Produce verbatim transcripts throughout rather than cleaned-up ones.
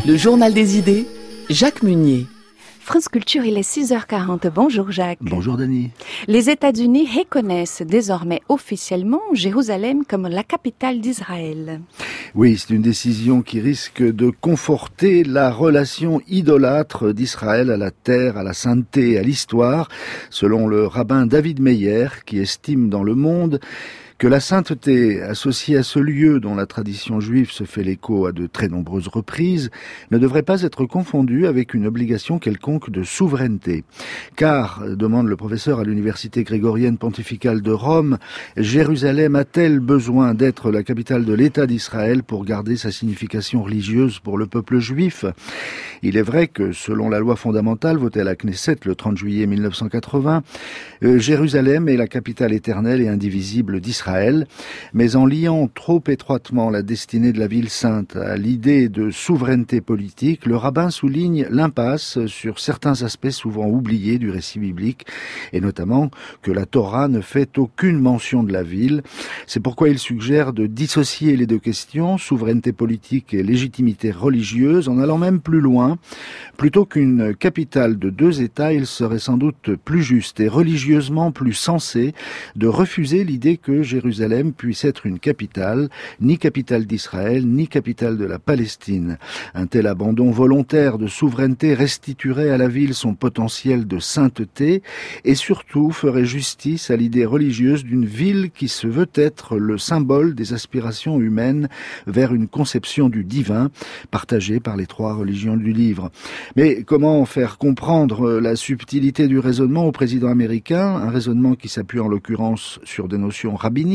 Le journal des idées, Jacques Munier. France Culture, il est six heures quarante. Bonjour Jacques. Bonjour Dany. Les États-Unis reconnaissent désormais officiellement Jérusalem comme la capitale d'Israël. Oui, c'est une décision qui risque de conforter la relation idolâtre d'Israël à la terre, à la sainteté, à l'histoire, selon le rabbin David Meyer, qui estime dans Le Monde que la sainteté associée à ce lieu dont la tradition juive se fait l'écho à de très nombreuses reprises ne devrait pas être confondue avec une obligation quelconque de souveraineté. Car, demande le professeur à l'université grégorienne pontificale de Rome, Jérusalem a-t-elle besoin d'être la capitale de l'État d'Israël pour garder sa signification religieuse pour le peuple juif ? Il est vrai que, selon la loi fondamentale votée à la Knesset le trente juillet mille neuf cent quatre-vingts, euh, Jérusalem est la capitale éternelle et indivisible d'Israël. Mais en liant trop étroitement la destinée de la ville sainte à l'idée de souveraineté politique, le rabbin souligne l'impasse sur certains aspects souvent oubliés du récit biblique, et notamment que la Torah ne fait aucune mention de la ville. C'est pourquoi il suggère de dissocier les deux questions, souveraineté politique et légitimité religieuse, en allant même plus loin. Plutôt qu'une capitale de deux États, il serait sans doute plus juste et religieusement plus sensé de refuser l'idée que Jérusalem puisse être une capitale, ni capitale d'Israël, ni capitale de la Palestine. Un tel abandon volontaire de souveraineté restituerait à la ville son potentiel de sainteté et surtout ferait justice à l'idée religieuse d'une ville qui se veut être le symbole des aspirations humaines vers une conception du divin partagée par les trois religions du livre. Mais comment faire comprendre la subtilité du raisonnement au président américain, un raisonnement qui s'appuie en l'occurrence sur des notions rabbiniques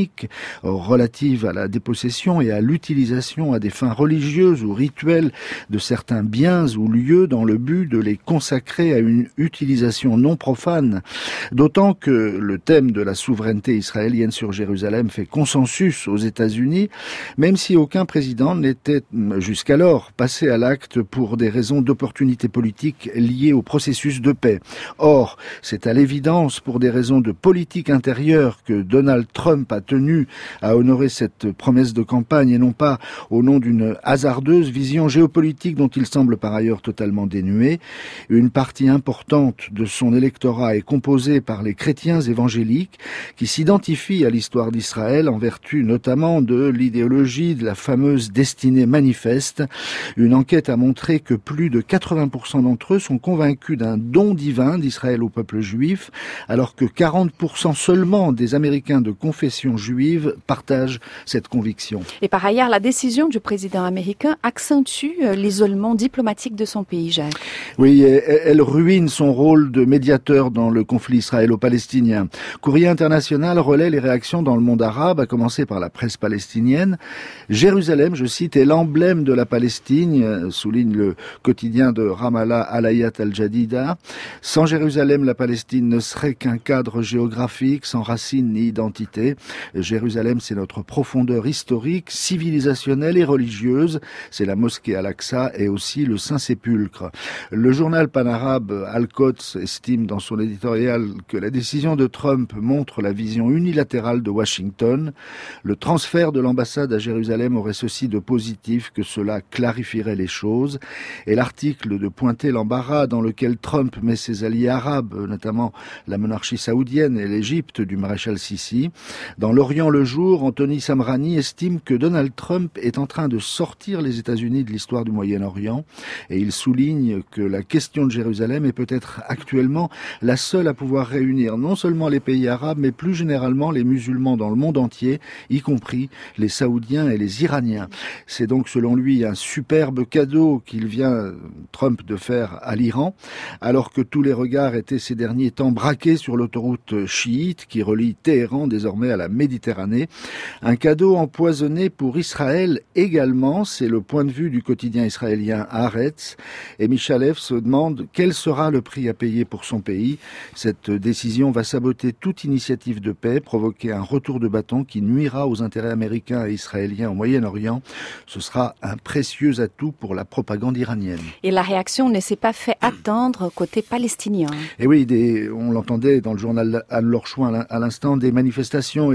relative à la dépossession et à l'utilisation à des fins religieuses ou rituelles de certains biens ou lieux dans le but de les consacrer à une utilisation non profane. D'autant que le thème de la souveraineté israélienne sur Jérusalem fait consensus aux États-Unis, même si aucun président n'était jusqu'alors passé à l'acte pour des raisons d'opportunité politique liées au processus de paix. Or, c'est à l'évidence pour des raisons de politique intérieure que Donald Trump a tenu à honorer cette promesse de campagne et non pas au nom d'une hasardeuse vision géopolitique dont il semble par ailleurs totalement dénué. Une partie importante de son électorat est composée par les chrétiens évangéliques qui s'identifient à l'histoire d'Israël en vertu notamment de l'idéologie de la fameuse destinée manifeste. Une enquête a montré que plus de quatre-vingts pour cent d'entre eux sont convaincus d'un don divin d'Israël au peuple juif, alors que quarante pour cent seulement des Américains de confession juive partagent cette conviction. Et par ailleurs, la décision du président américain accentue l'isolement diplomatique de son pays, Jacques. Oui, elle ruine son rôle de médiateur dans le conflit israélo-palestinien. Courrier international relaie les réactions dans le monde arabe, à commencer par la presse palestinienne. Jérusalem, je cite, est l'emblème de la Palestine, souligne le quotidien de Ramallah Al-Hayat Al-Jadida. Sans Jérusalem, la Palestine ne serait qu'un cadre géographique, sans racines ni identité. Jérusalem, c'est notre profondeur historique, civilisationnelle et religieuse. C'est la mosquée Al-Aqsa et aussi le Saint-Sépulcre. Le journal panarabe Al-Quds estime dans son éditorial que la décision de Trump montre la vision unilatérale de Washington. Le transfert de l'ambassade à Jérusalem aurait ceci de positif que cela clarifierait les choses. Et l'article de pointer l'embarras dans lequel Trump met ses alliés arabes, notamment la monarchie saoudienne et l'Égypte du maréchal Sissi. Dans l'Orient le jour, Anthony Samrani estime que Donald Trump est en train de sortir les États-Unis de l'histoire du Moyen-Orient et il souligne que la question de Jérusalem est peut-être actuellement la seule à pouvoir réunir non seulement les pays arabes mais plus généralement les musulmans dans le monde entier, y compris les Saoudiens et les Iraniens. C'est donc selon lui un superbe cadeau qu'il vient, Trump, de faire à l'Iran, alors que tous les regards étaient ces derniers temps braqués sur l'autoroute chiite qui relie Téhéran désormais à la Méditerranée. Un cadeau empoisonné pour Israël également, c'est le point de vue du quotidien israélien Haaretz. Et Michalev se demande quel sera le prix à payer pour son pays. Cette décision va saboter toute initiative de paix, provoquer un retour de bâton qui nuira aux intérêts américains et israéliens au Moyen-Orient. Ce sera un précieux atout pour la propagande iranienne. Et la réaction ne s'est pas fait attendre côté palestinien. Et oui, des, on l'entendait dans le journal Anne-Laure Chouin à l'instant, des manifestations et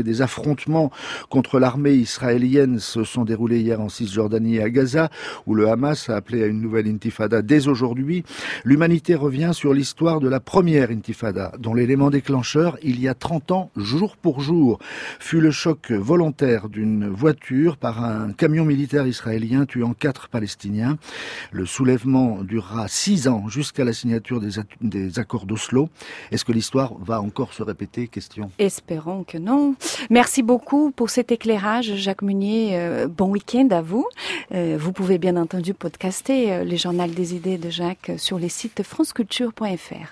Des affrontements contre l'armée israélienne se sont déroulés hier en Cisjordanie et à Gaza, où le Hamas a appelé à une nouvelle intifada dès aujourd'hui. L'humanité revient sur l'histoire de la première intifada, dont l'élément déclencheur, il y a trente ans, jour pour jour, fut le choc volontaire d'une voiture par un camion militaire israélien tuant quatre Palestiniens. Le soulèvement durera six ans jusqu'à la signature des, des accords d'Oslo. Est-ce que l'histoire va encore se répéter? Question. Espérons que non. Merci beaucoup pour cet éclairage, Jacques Meunier. Euh, bon week-end à vous. Euh, vous pouvez bien entendu podcaster euh, les journaux des idées de Jacques sur les sites franceculture point f r.